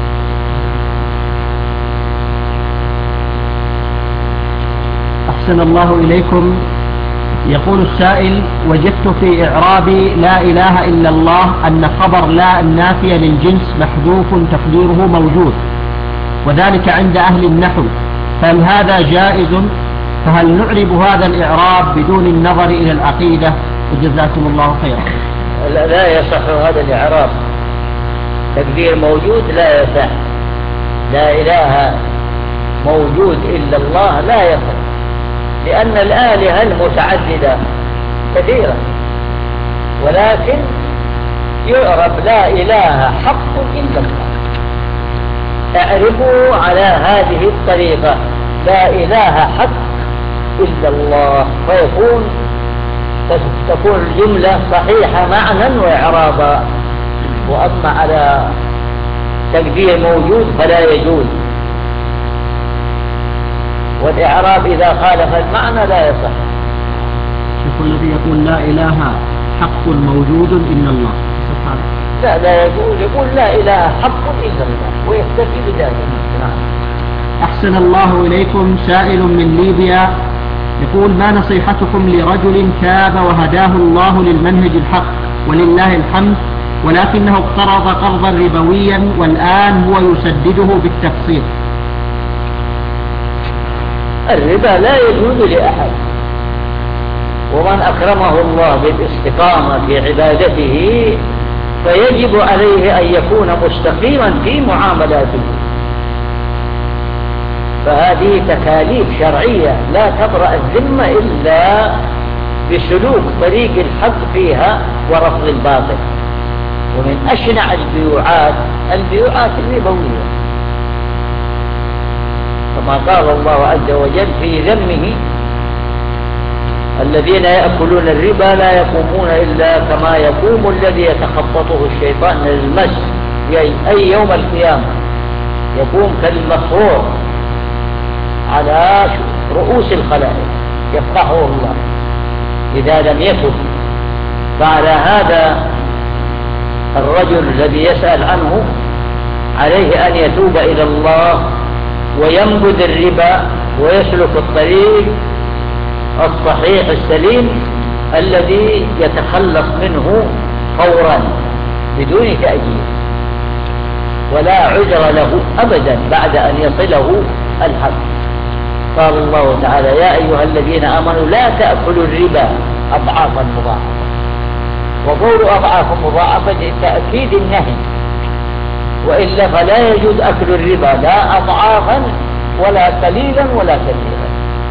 أحسن الله إليكم. يقول السائل: وجدت في إعراب لا إله إلا الله أن خبر لا النافية للجنس محذوف تقديره موجود، وذلك عند أهل النحو، فهل هذا جائز؟ فهل نعرب هذا الإعراب بدون النظر إلى العقيدة؟ وجزاكم الله خيرا. لا, لا يصح هذا الإعراب، تقدير موجود لا يصح. لا إله موجود إلا الله لا يصح، لأن الآلهة المتعددة كثيرة، ولكن يعرب لا إله حق إلا الله. اعربوا على هذه الطريقة: لا إله حق إلا الله، فيكون تكون الجملة صحيحة معنى وإعرابا. وأما على تقدير موجود فلا يجوز، والإعراب إذا خالف المعنى لا يصح. شوف الذي يقول لا إله حق موجود إلا الله، لا لا يجوز، يقول لا إله حق إلا الله ويكتفي بذلك. نعم. أحسن الله إليكم. سائل من ليبيا يقول: ما نصيحتكم لرجل تاب وهداه الله للمنهج الحق ولله الحمد، ولكنه اقترض قرضا ربويا والآن هو يسدده بالتقسيط؟ الربا لا يجوز لأحد، ومن أكرمه الله بالاستقامة في عبادته فيجب عليه أن يكون مستقيما في معاملاته، فهذه تكاليف شرعية لا تبرأ الذمة إلا بسلوك طريق الحق فيها ورفض الباطل. ومن أشنع البيوعات البيوعات الربوية، كما قال الله عز وجل في ذمه: الذين يأكلون الربا لا يقومون إلا كما يقوم الذي يتخبطه الشيطان من المس، أي يوم القيامة يقوم كالمسرور على رؤوس الخلائق يفرحه الله إذا لم يتب. فعلى هذا الرجل الذي يسأل عنه عليه أن يتوب إلى الله وينبذ الربا ويسلك الطريق الصحيح السليم الذي يتخلص منه فورا بدون تأجيل، ولا عذر له أبدا بعد أن يصله الحق. قال الله تعالى: يا أيها الذين آمنوا لا تأكلوا الربا أضعافا مضاعفة. وقول أضعافا مضاعفة لتأكيد النهي، وإلا فلا يجوز أكل الربا لا أضعافا ولا قليلا ولا كثيرا.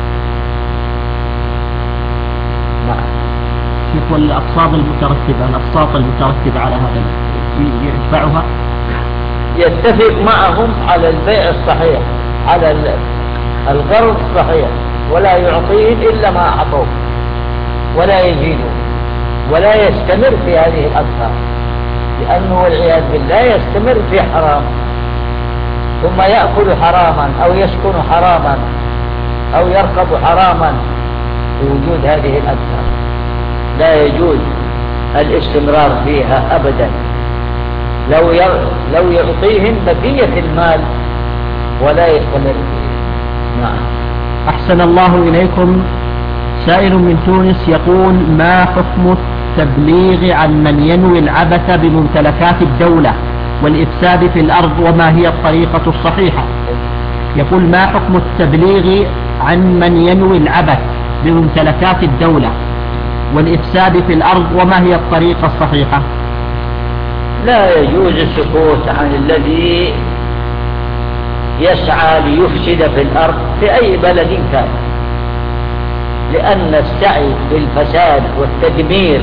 نعم. كيف والأقساط المترتبة الأقساط المترتبة على هذا يدفعها؟ يتفق معهم على البيع الصحيح، على القرض الصحيح، ولا يعطيهم إلا ما أعطوه، ولا يزيدون، ولا يستمر في هذه الأقساط، لأنه والعياذ بالله يستمر في حرام، ثم يأكل حراما أو يسكن حراما أو يركب حراما في وجود هذه الأقساط. لا يجوز الاستمرار فيها أبدا، لو لو يعطيهم بقية المال ولا يستمر فيه. نعم. أحسن الله إليكم. سائل من تونس يقول: ما حكم التبليغ عن من ينوي العبث بممتلكات الدولة والإفساد في الأرض، وما هي الطريقة الصحيحة؟ يقول: ما حكم التبليغ عن من ينوي العبث بممتلكات الدولة والإفساد في الأرض، وما هي الطريقة الصحيحة؟ لا يجوز السكوت عن الذي يسعى ليفسد في الأرض في أي بلد كان، لأن السعي بالفساد والتدمير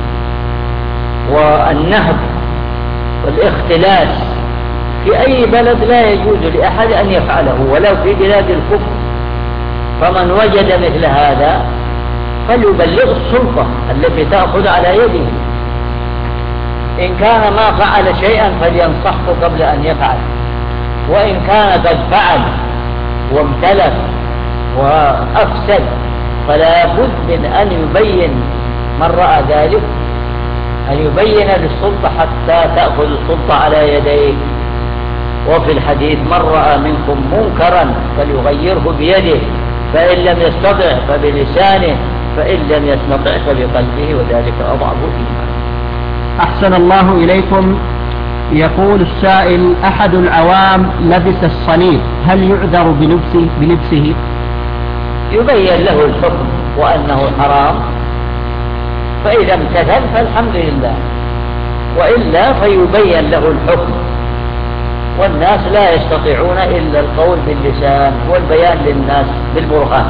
والنهب والاختلاس في أي بلد لا يجوز لأحد أن يفعله ولو في بلاد الكفر. فمن وجد مثل هذا فليبلغ السلطة التي تأخذ على يده، إن كان ما فعل شيئا فلينصحه قبل أن يفعل، وإن كان قد فعل وامتلك وأفسد فلا بد من أن يبين من رأى ذلك، أن يبين للسلطة حتى تأخذ السلطة على يديه. وفي الحديث: من رأى منكم منكرا فليغيره بيده، فإن لم يستطع فبلسانه، فإن لم يستطع فبقلبه، وذلك أضعف الإيمان. أحسن الله إليكم. يقول السائل: أحد العوام لبس الصليب، هل يعذر بلبسه, بلبسه؟ يبين له الحكم وأنه حرام، فإذا امتثل فالحمد لله، وإلا فيبين له الحكم. والناس لا يستطيعون إلا القول باللسان والبيان للناس بالبرهان.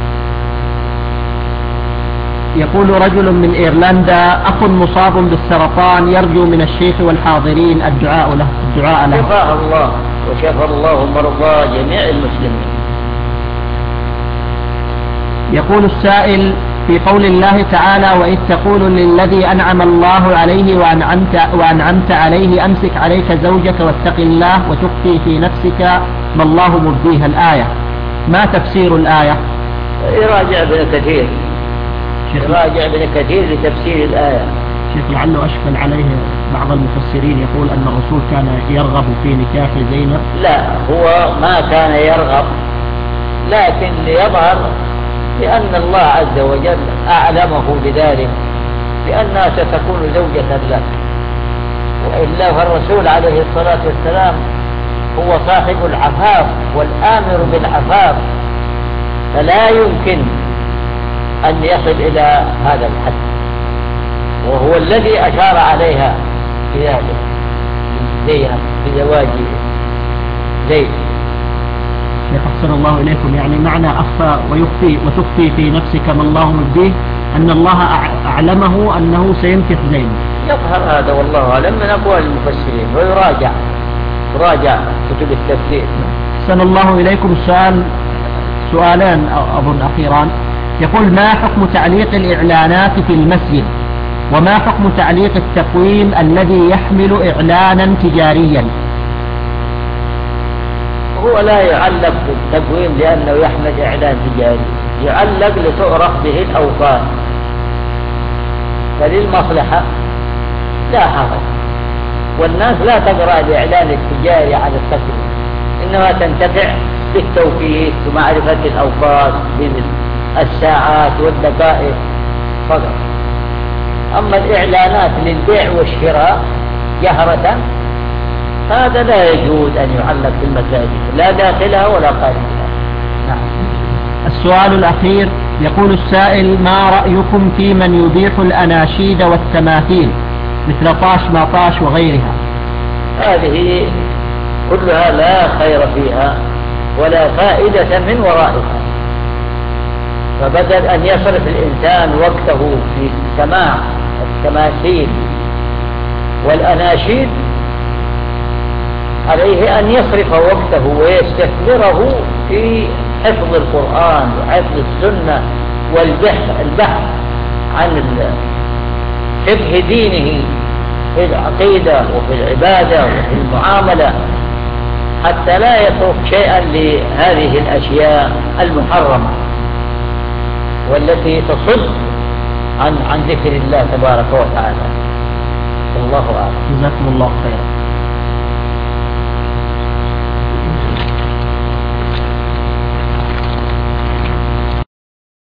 يقول رجل من إيرلندا: أخ مصاب بالسرطان يرجو من الشيخ والحاضرين الدعاء له الدعاء له شفاه الله وشفى الله مرضى جميع المسلمين. يقول السائل: في قول الله تعالى: وإذ تقول للذي أنعم الله عليه وأنعمت, وأنعمت عليه أمسك عليك زوجك واتق الله وتخفي في نفسك ما الله مبديها، الآية، ما تفسير الآية؟ يراجع ابن كثير يراجع ابن كثير لتفسير الآية. شيخ، لعله أشكل عليه بعض المفسرين يقول أن الرسول كان يرغب في نكاح زينب. لا، هو ما كان يرغب، لكن ليظهر لأن الله عز وجل أعلمه بذلك، لأنها ستكون زوجة له، وإلا فالرسول عليه الصلاة والسلام هو صاحب العفاف والآمر بالعفاف، فلا يمكن أن يصل إلى هذا الحد، وهو الذي أشار عليها في ذلك زينب في زواج زيد. يحسن الله إليكم، يعني معنى أخفى ويخفي وتخفي في نفسك ما الله مبديه أن الله أعلمه أنه سينكح زيد. يظهر هذا والله أعلم من أقوال المفسرين، ويراجع يراجع كتب التفسير. أحسن الله إليكم. السؤال سؤالان أظن أخيران. يقول: ما حكم تعليق الإعلانات في المسجد؟ وما حكم تعليق التقويم الذي يحمل إعلانا تجاريا؟ هو لا يعلق بالتقويم لأنه يحمل إعلان تجاري، يعلق لتعرف به الأوقات، فللمصلحة لا حرج، والناس لا تقرأ الإعلان التجاري على التقويم، إنما تنتفع بالتوقيت ومعرفة الأوقات بالساعات والدقائق فقط. أما الإعلانات للبيع والشراء جهرة هذا لا يجوز أن يعلق في المساجد، لا داخلها ولا خارجها. نعم. السؤال الأخير. يقول السائل: ما رأيكم في من يبيح الأناشيد والتماثيل مثل طاش ما طاش وغيرها؟ هذه كلها لا خير فيها ولا فائدة من ورائها، فبدل أن يصرف الإنسان وقته في سماع التماثيل والأناشيد عليه أن يصرف وقته ويستثمره في حفظ القرآن وحفظ السنة والبحث البحث عن فقه دينه في العقيدة وفي العبادة وفي المعاملة، حتى لا يترك شيئا لهذه الأشياء المحرمة والتي تصد عن عن ذكر الله تبارك وتعالى. الله أعلم. جزاكم الله خيرا.